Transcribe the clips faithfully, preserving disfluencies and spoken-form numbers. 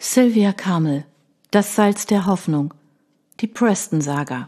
Sylvia Carmel, Das Salz der Hoffnung, die Preston-Saga.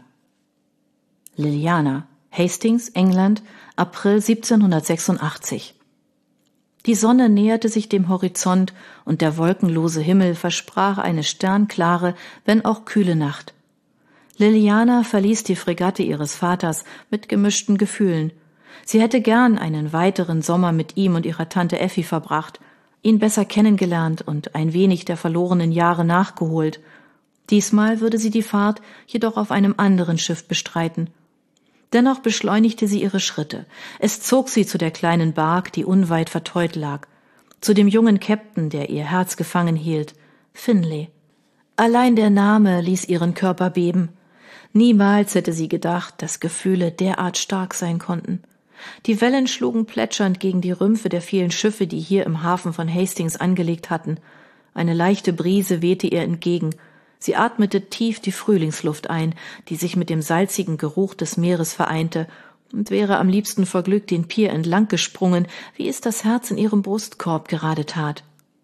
Liliana, Hastings, England, April siebzehnhundertsechsundachtzig. Die Sonne näherte sich dem Horizont und der wolkenlose Himmel versprach eine sternklare, wenn auch kühle Nacht. Liliana verließ die Fregatte ihres Vaters mit gemischten Gefühlen. Sie hätte gern einen weiteren Sommer mit ihm und ihrer Tante Effi verbracht, ihn besser kennengelernt und ein wenig der verlorenen Jahre nachgeholt. Diesmal würde sie die Fahrt jedoch auf einem anderen Schiff bestreiten. Dennoch beschleunigte sie ihre Schritte. Es zog sie zu der kleinen Bark, die unweit verteut lag, zu dem jungen Käpt'n, der ihr Herz gefangen hielt, Finlay. Allein der Name ließ ihren Körper beben. Niemals hätte sie gedacht, dass Gefühle derart stark sein konnten. Die Wellen schlugen plätschernd gegen die Rümpfe der vielen Schiffe, die hier im Hafen von Hastings angelegt hatten. Eine leichte Brise wehte ihr entgegen. Sie atmete tief die Frühlingsluft ein, die sich mit dem salzigen Geruch des Meeres vereinte, und wäre am liebsten vor Glück den Pier entlang gesprungen, wie es das Herz in ihrem Brustkorb gerade tat.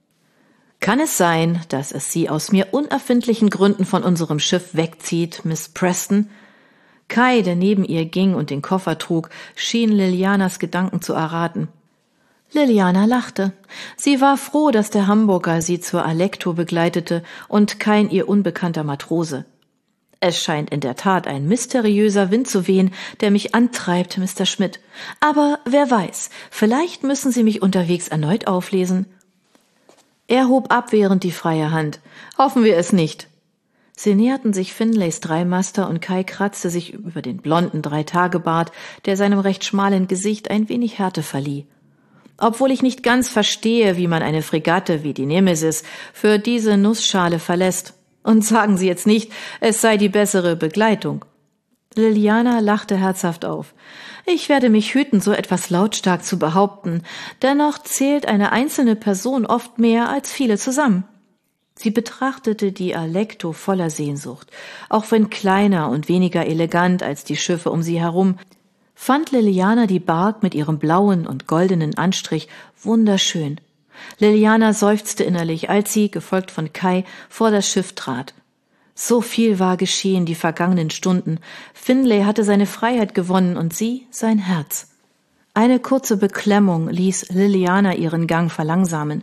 »Kann es sein, dass es Sie aus mir unerfindlichen Gründen von unserem Schiff wegzieht, Miss Preston?« Kai, der neben ihr ging und den Koffer trug, schien Lilianas Gedanken zu erraten. Liliana lachte. Sie war froh, dass der Hamburger sie zur Alecto begleitete und kein ihr unbekannter Matrose. »Es scheint in der Tat ein mysteriöser Wind zu wehen, der mich antreibt, Mister Schmidt. Aber wer weiß, vielleicht müssen Sie mich unterwegs erneut auflesen.« Er hob abwehrend die freie Hand. »Hoffen wir es nicht.« Sie näherten sich Finlays Dreimaster und Kai kratzte sich über den blonden Dreitagebart, der seinem recht schmalen Gesicht ein wenig Härte verlieh. »Obwohl ich nicht ganz verstehe, wie man eine Fregatte wie die Nemesis für diese Nussschale verlässt. Und sagen Sie jetzt nicht, es sei die bessere Begleitung.« Liliana lachte herzhaft auf. »Ich werde mich hüten, so etwas lautstark zu behaupten. Dennoch zählt eine einzelne Person oft mehr als viele zusammen.« Sie betrachtete die Alecto voller Sehnsucht. Auch wenn kleiner und weniger elegant als die Schiffe um sie herum, fand Liliana die Bark mit ihrem blauen und goldenen Anstrich wunderschön. Liliana seufzte innerlich, als sie, gefolgt von Kai, vor das Schiff trat. So viel war geschehen die vergangenen Stunden. Finlay hatte seine Freiheit gewonnen und sie sein Herz. Eine kurze Beklemmung ließ Liliana ihren Gang verlangsamen.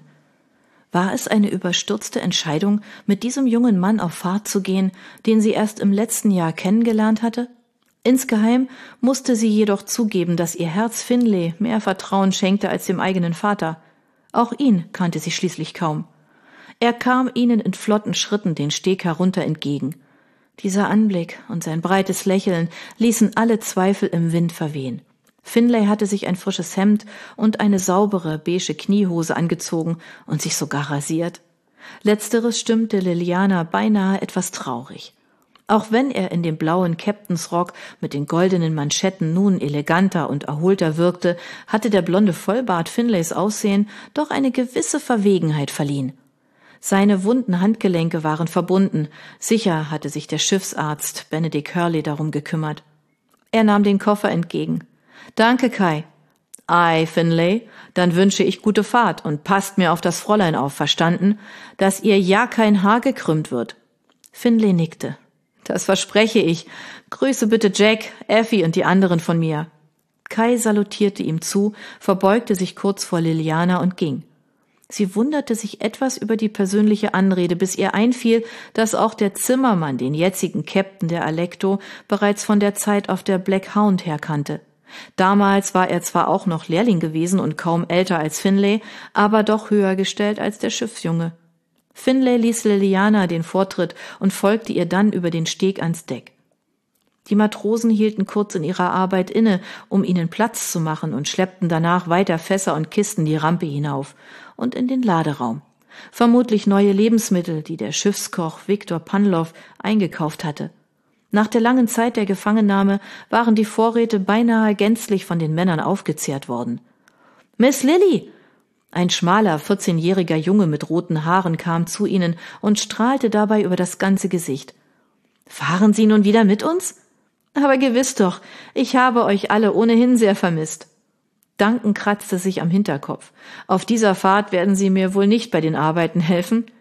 War es eine überstürzte Entscheidung, mit diesem jungen Mann auf Fahrt zu gehen, den sie erst im letzten Jahr kennengelernt hatte? Insgeheim musste sie jedoch zugeben, dass ihr Herz Finlay mehr Vertrauen schenkte als dem eigenen Vater. Auch ihn kannte sie schließlich kaum. Er kam ihnen in flotten Schritten den Steg herunter entgegen. Dieser Anblick und sein breites Lächeln ließen alle Zweifel im Wind verwehen. Finlay hatte sich ein frisches Hemd und eine saubere, beige Kniehose angezogen und sich sogar rasiert. Letzteres stimmte Liliana beinahe etwas traurig. Auch wenn er in dem blauen Captainsrock mit den goldenen Manschetten nun eleganter und erholter wirkte, hatte der blonde Vollbart Finlays Aussehen doch eine gewisse Verwegenheit verliehen. Seine wunden Handgelenke waren verbunden. Sicher hatte sich der Schiffsarzt Benedict Hurley darum gekümmert. Er nahm den Koffer entgegen. »Danke, Kai.« »Ei, Finlay, dann wünsche ich gute Fahrt und passt mir auf das Fräulein auf, verstanden? Dass ihr ja kein Haar gekrümmt wird.« Finlay nickte. »Das verspreche ich. Grüße bitte Jack, Effie und die anderen von mir.« Kai salutierte ihm zu, verbeugte sich kurz vor Liliana und ging. Sie wunderte sich etwas über die persönliche Anrede, bis ihr einfiel, dass auch der Zimmermann den jetzigen Captain der Alecto bereits von der Zeit auf der Black Hound her kannte. Damals war er zwar auch noch Lehrling gewesen und kaum älter als Finlay, aber doch höher gestellt als der Schiffsjunge. Finlay ließ Liliana den Vortritt und folgte ihr dann über den Steg ans Deck. Die Matrosen hielten kurz in ihrer Arbeit inne, um ihnen Platz zu machen, und schleppten danach weiter Fässer und Kisten die Rampe hinauf und in den Laderaum. Vermutlich neue Lebensmittel, die der Schiffskoch Viktor Panlow eingekauft hatte. Nach der langen Zeit der Gefangennahme waren die Vorräte beinahe gänzlich von den Männern aufgezehrt worden. »Miss Lily!« Ein schmaler, vierzehnjähriger Junge mit roten Haaren kam zu ihnen und strahlte dabei über das ganze Gesicht. »Fahren Sie nun wieder mit uns?« »Aber gewiss doch, ich habe euch alle ohnehin sehr vermisst.« Duncan kratzte sich am Hinterkopf. »Auf dieser Fahrt werden Sie mir wohl nicht bei den Arbeiten helfen?«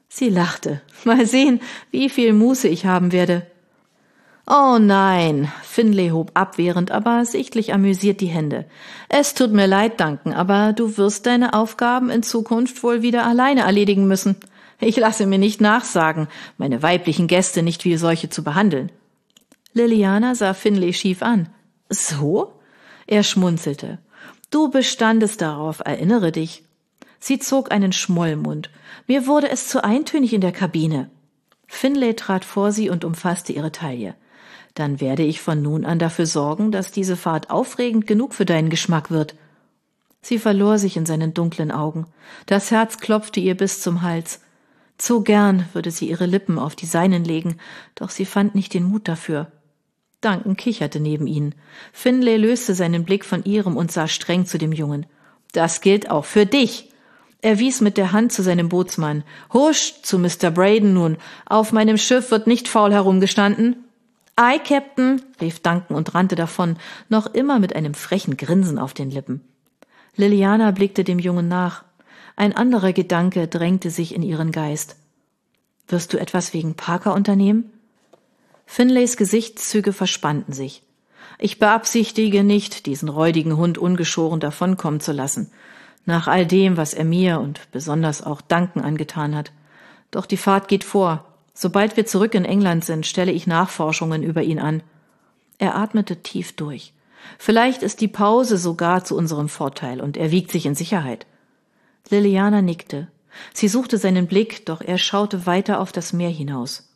Sie lachte. Mal sehen, wie viel Muße ich haben werde. »Oh nein«, Finlay hob abwehrend, aber sichtlich amüsiert die Hände. »Es tut mir leid, Duncan, aber du wirst deine Aufgaben in Zukunft wohl wieder alleine erledigen müssen. Ich lasse mir nicht nachsagen, meine weiblichen Gäste nicht wie solche zu behandeln.« Liliana sah Finlay schief an. »So?« Er schmunzelte. »Du bestandest darauf, erinnere dich.« Sie zog einen Schmollmund. »Mir wurde es zu eintönig in der Kabine.« Finlay trat vor sie und umfasste ihre Taille. »Dann werde ich von nun an dafür sorgen, dass diese Fahrt aufregend genug für deinen Geschmack wird.« Sie verlor sich in seinen dunklen Augen. Das Herz klopfte ihr bis zum Hals. Zu gern würde sie ihre Lippen auf die seinen legen, doch sie fand nicht den Mut dafür. Duncan kicherte neben ihnen. Finlay löste seinen Blick von ihrem und sah streng zu dem Jungen. »Das gilt auch für dich!« Er wies mit der Hand zu seinem Bootsmann. »Husch, zu Mister Braden nun. Auf meinem Schiff wird nicht faul herumgestanden.« »Ei, Captain«, rief Duncan und rannte davon, noch immer mit einem frechen Grinsen auf den Lippen. Liliana blickte dem Jungen nach. Ein anderer Gedanke drängte sich in ihren Geist. »Wirst du etwas wegen Parker unternehmen?« Finlays Gesichtszüge verspannten sich. »Ich beabsichtige nicht, diesen räudigen Hund ungeschoren davonkommen zu lassen. Nach all dem, was er mir und besonders auch Duncan angetan hat. Doch die Fahrt geht vor. Sobald wir zurück in England sind, stelle ich Nachforschungen über ihn an.« Er atmete tief durch. »Vielleicht ist die Pause sogar zu unserem Vorteil und er wiegt sich in Sicherheit.« Liliana nickte. Sie suchte seinen Blick, doch er schaute weiter auf das Meer hinaus.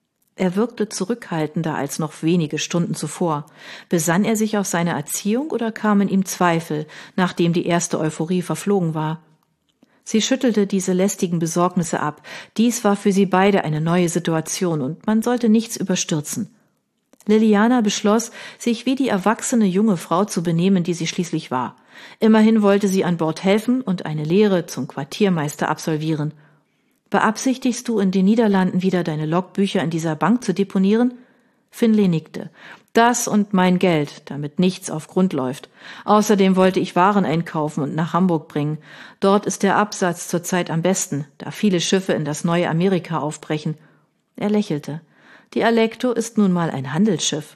Er wirkte zurückhaltender als noch wenige Stunden zuvor. Besann er sich auf seine Erziehung oder kamen ihm Zweifel, nachdem die erste Euphorie verflogen war? Sie schüttelte diese lästigen Besorgnisse ab. Dies war für sie beide eine neue Situation und man sollte nichts überstürzen. Liliana beschloss, sich wie die erwachsene junge Frau zu benehmen, die sie schließlich war. Immerhin wollte sie an Bord helfen und eine Lehre zum Quartiermeister absolvieren. »Beabsichtigst du, in den Niederlanden wieder deine Logbücher in dieser Bank zu deponieren?« Finlay nickte. »Das und mein Geld, damit nichts auf Grund läuft. Außerdem wollte ich Waren einkaufen und nach Hamburg bringen. Dort ist der Absatz zurzeit am besten, da viele Schiffe in das neue Amerika aufbrechen.« Er lächelte. »Die Alecto ist nun mal ein Handelsschiff.«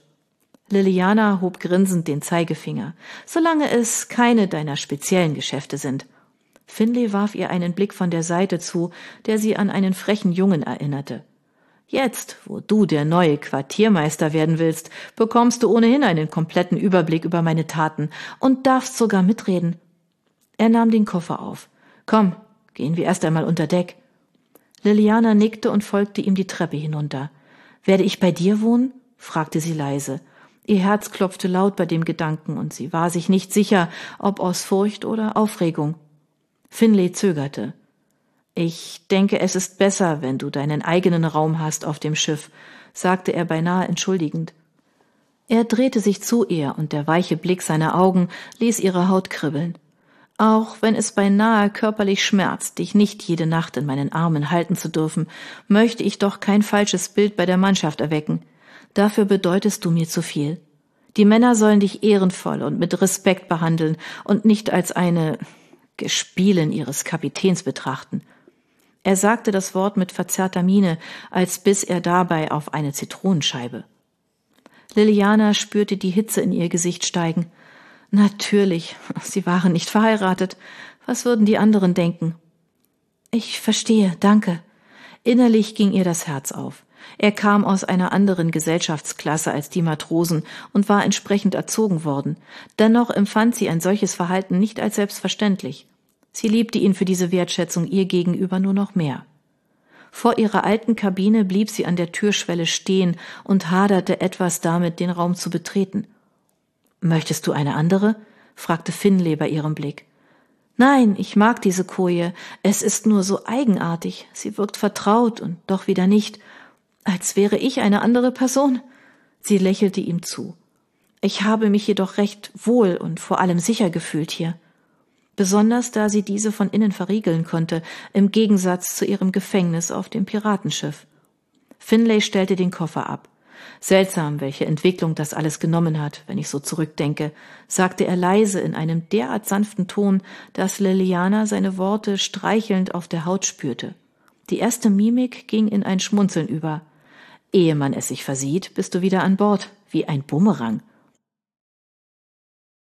Liliana hob grinsend den Zeigefinger. »Solange es keine deiner speziellen Geschäfte sind.« Finlay warf ihr einen Blick von der Seite zu, der sie an einen frechen Jungen erinnerte. »Jetzt, wo du der neue Quartiermeister werden willst, bekommst du ohnehin einen kompletten Überblick über meine Taten und darfst sogar mitreden.« Er nahm den Koffer auf. »Komm, gehen wir erst einmal unter Deck.« Liliana nickte und folgte ihm die Treppe hinunter. »Werde ich bei dir wohnen?« fragte sie leise. Ihr Herz klopfte laut bei dem Gedanken und sie war sich nicht sicher, ob aus Furcht oder Aufregung. Finlay zögerte. »Ich denke, es ist besser, wenn du deinen eigenen Raum hast auf dem Schiff«, sagte er beinahe entschuldigend. Er drehte sich zu ihr und der weiche Blick seiner Augen ließ ihre Haut kribbeln. »Auch wenn es beinahe körperlich schmerzt, dich nicht jede Nacht in meinen Armen halten zu dürfen, möchte ich doch kein falsches Bild bei der Mannschaft erwecken. Dafür bedeutest du mir zu viel. Die Männer sollen dich ehrenvoll und mit Respekt behandeln und nicht als eine Gespielin ihres Kapitäns betrachten.« Er sagte das Wort mit verzerrter Miene, als biss er dabei auf eine Zitronenscheibe. Liliana spürte die Hitze in ihr Gesicht steigen. Natürlich, sie waren nicht verheiratet. Was würden die anderen denken? »Ich verstehe, danke.« Innerlich ging ihr das Herz auf. Er kam aus einer anderen Gesellschaftsklasse als die Matrosen und war entsprechend erzogen worden. Dennoch empfand sie ein solches Verhalten nicht als selbstverständlich. Sie liebte ihn für diese Wertschätzung ihr gegenüber nur noch mehr. Vor ihrer alten Kabine blieb sie an der Türschwelle stehen und haderte etwas damit, den Raum zu betreten. »Möchtest du eine andere?« fragte Finlay bei ihrem Blick. »Nein, ich mag diese Koje. Es ist nur so eigenartig. Sie wirkt vertraut und doch wieder nicht. Als wäre ich eine andere Person.« Sie lächelte ihm zu. »Ich habe mich jedoch recht wohl und vor allem sicher gefühlt hier.« Besonders da sie diese von innen verriegeln konnte, im Gegensatz zu ihrem Gefängnis auf dem Piratenschiff. Finlay stellte den Koffer ab. »Seltsam, welche Entwicklung das alles genommen hat, wenn ich so zurückdenke«, sagte er leise in einem derart sanften Ton, dass Liliana seine Worte streichelnd auf der Haut spürte. Die erste Mimik ging in ein Schmunzeln über. Ehe man es sich versieht, bist du wieder an Bord, wie ein Bumerang.